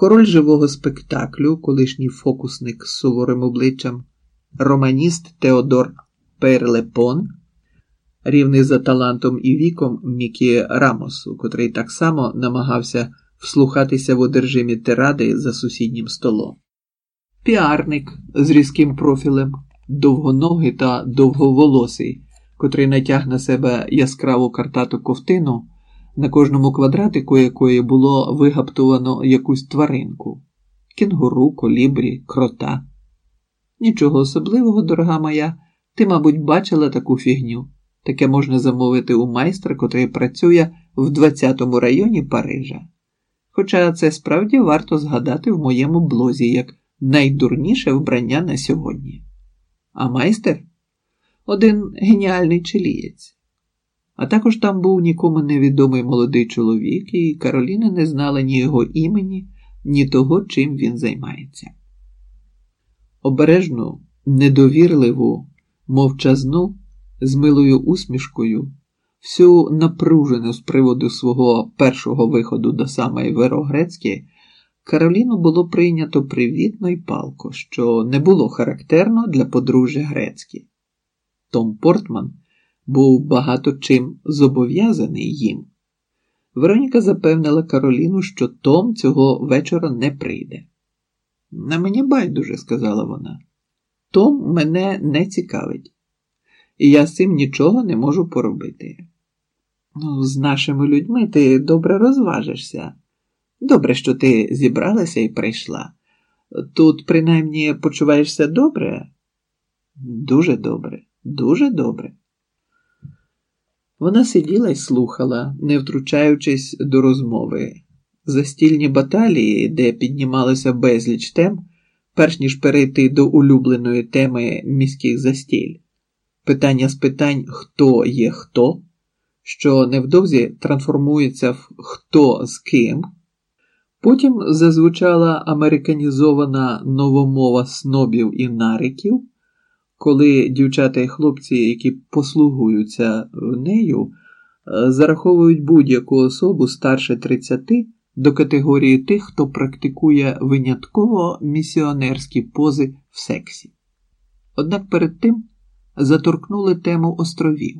Король живого спектаклю, колишній фокусник з суворим обличчям, романіст Теодор Пейрлепон, рівний за талантом і віком Мікі Рамосу, котрий так само намагався вслухатися в одержимі тиради за сусіднім столом. Піарник з різким профілем, довгоногий та довговолосий, котрий натяг на себе яскраву картату ковтину, на кожному квадратику якої було вигаптовано якусь тваринку – кінгуру, колібрі, крота. Нічого особливого, дорога моя, ти, мабуть, бачила таку фігню. Таке можна замовити у майстра, котрий працює в 20-му районі Парижа. Хоча це справді варто згадати в моєму блозі як найдурніше вбрання на сьогодні. А майстер – один геніальний чилієць. А також там був нікому невідомий молодий чоловік, і Кароліна не знала ні його імені, ні того, чим він займається. Обережну, недовірливу, мовчазну, з милою усмішкою, всю напружену з приводу свого першого виходу до самої Верогрецьки, Кароліну було прийнято привітно й палко, що не було характерно для подружжя Грецькі. Том Портман був багато чим зобов'язаний їм. Вероніка запевнила Кароліну, що Том цього вечора не прийде. «На мені байдуже», – сказала вона. «Том мене не цікавить. І я з цим нічого не можу поробити. З нашими людьми ти добре розважишся. Добре, що ти зібралася і прийшла. Тут, принаймні, почуваєшся добре?» «Дуже добре, дуже добре». Вона сиділа й слухала, не втручаючись до розмови. Застільні баталії, де піднімалося безліч тем, перш ніж перейти до улюбленої теми міських застіль. Питання з питань «хто є хто?», що невдовзі трансформується в «хто з ким?». Потім зазвучала американізована новомова снобів і нариків, коли дівчата і хлопці, які послугуються нею, зараховують будь-яку особу старше 30 до категорії тих, хто практикує винятково місіонерські пози в сексі. Однак перед тим заторкнули тему островів.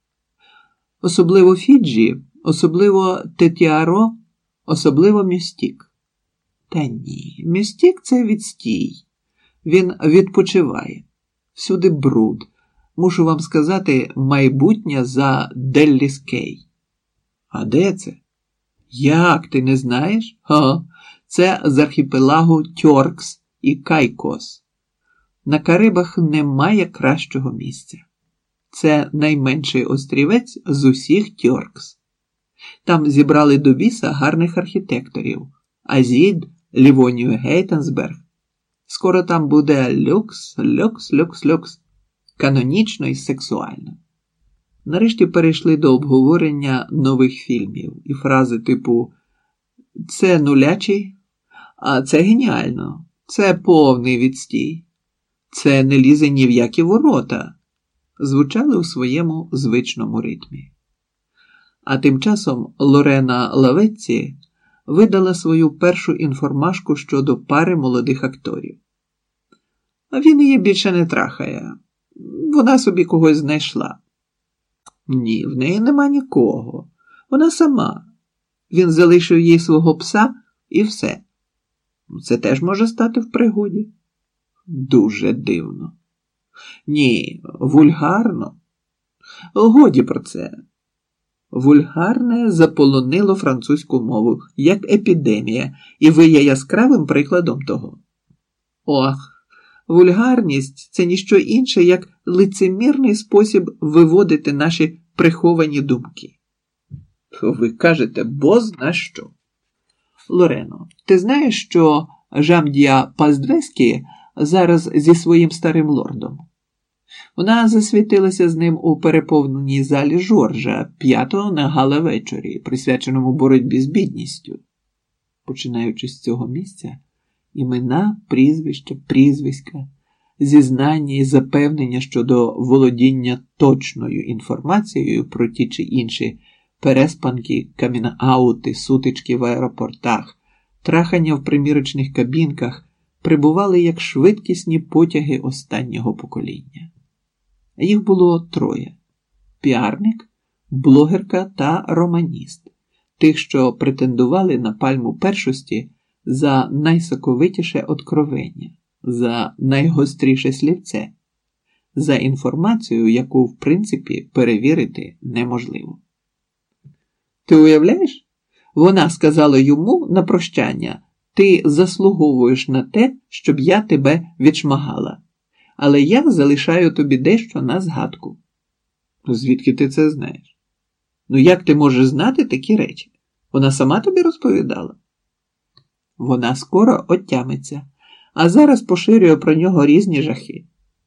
Особливо Фіджі, особливо Тетіаро, особливо Мюстік. Та ні, Мюстік – це відстій. Він відпочиває. Всюди бруд. Мушу вам сказати, майбутнє за Делліс-Кей. А де це? Як, ти не знаєш? Це з архіпелагу Тьоркс і Кайкос. На Карибах немає кращого місця. Це найменший острівець з усіх Тьоркс. Там зібрали до біса гарних архітекторів. Азід, Лівонію Гейтенсберг. Скоро там буде люкс, люкс, люкс, люкс. Канонічно і сексуально. Нарешті перейшли до обговорення нових фільмів і фрази типу «це нулячий», «а це геніально», «це повний відстій», «це не лізе ні в які ворота» звучали у своєму звичному ритмі. А тим часом Лорена Лаветці видала свою першу інформашку щодо пари молодих акторів. Він її більше не трахає. Вона собі когось знайшла. Ні, в неї нема нікого. Вона сама. Він залишив їй свого пса і все. Це теж може стати в пригоді. Дуже дивно. Ні, вульгарно. Годі про це. Вульгарне заполонило французьку мову, як епідемія, і ви є яскравим прикладом того. Ох, вульгарність – це ніщо інше, як лицемірний спосіб виводити наші приховані думки. Ви кажете, бо зна що. Лорено, ти знаєш, що Жамдія Паздвескі зараз зі своїм старим лордом? Вона засвітилася з ним у переповненій залі Жоржа 5-го на гала-вечорі, присвяченому боротьбі з бідністю. Починаючи з цього місця, імена, прізвища, прізвиська, зізнання і запевнення щодо володіння точною інформацією про ті чи інші переспанки, камінаути, сутички в аеропортах, трахання в примірочних кабінках прибували як швидкісні потяги останнього покоління. Їх було троє – піарник, блогерка та романіст, тих, що претендували на пальму першості за найсоковитіше откровення, за найгостріше слівце, за інформацію, яку, в принципі, перевірити неможливо. Ти уявляєш? Вона сказала йому на прощання: «Ти заслуговуєш на те, щоб я тебе відшмагала, але я залишаю тобі дещо на згадку». Звідки ти це знаєш? Ну як ти можеш знати такі речі? Вона сама тобі розповідала? Вона скоро отямиться, а зараз поширює про нього різні жахи.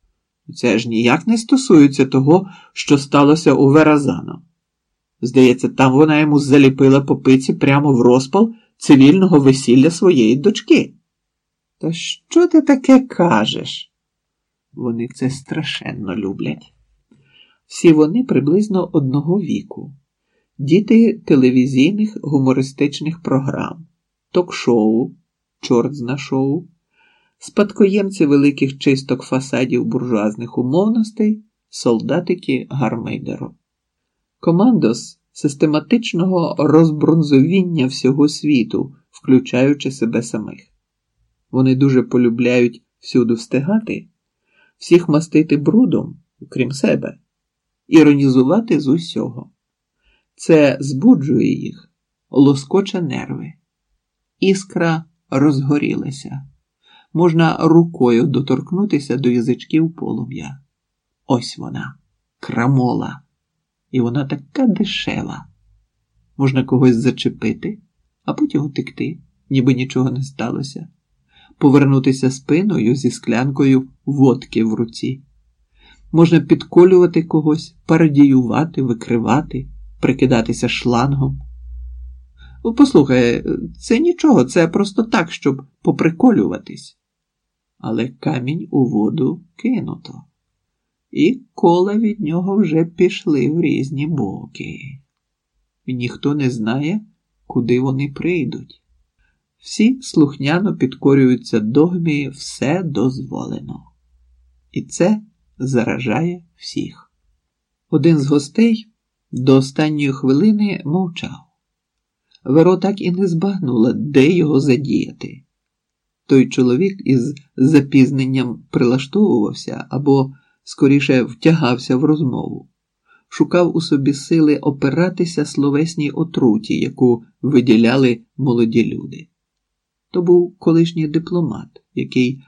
Це ж ніяк не стосується того, що сталося у Веразано. Здається, там вона йому заліпила по пиці прямо в розпал цивільного весілля своєї дочки. Та що ти таке кажеш? Вони це страшенно люблять. Всі вони приблизно одного віку. Діти телевізійних гумористичних програм, ток-шоу, чорт-зна шоу, спадкоємці великих чисток фасадів буржуазних умовностей, солдатики Гармейдеру. Командос систематичного розбронзовіння всього світу, включаючи себе самих. Вони дуже полюбляють всюди встигати, всіх мастити брудом, окрім себе, іронізувати з усього. Це збуджує їх, лоскоче нерви. Іскра розгорілася. Можна рукою доторкнутися до язичків полум'я. Ось вона, крамола. І вона така дешева. Можна когось зачепити, а потім утекти, ніби нічого не сталося. Повернутися спиною зі склянкою водки в руці. Можна підколювати когось, пародіювати, викривати, прикидатися шлангом. Послухай, це нічого, це просто так, щоб поприколюватись. Але камінь у воду кинуто. І кола від нього вже пішли в різні боки. І ніхто не знає, куди вони прийдуть. Всі слухняно підкорюються догмі «все дозволено». І це заражає всіх. Один з гостей до останньої хвилини мовчав. Веро так і не збагнула, де його задіяти. Той чоловік із запізненням прилаштовувався або скоріше втягався в розмову. Шукав у собі сили опиратися словесній отруті, яку виділяли молоді люди. То був колишній дипломат, який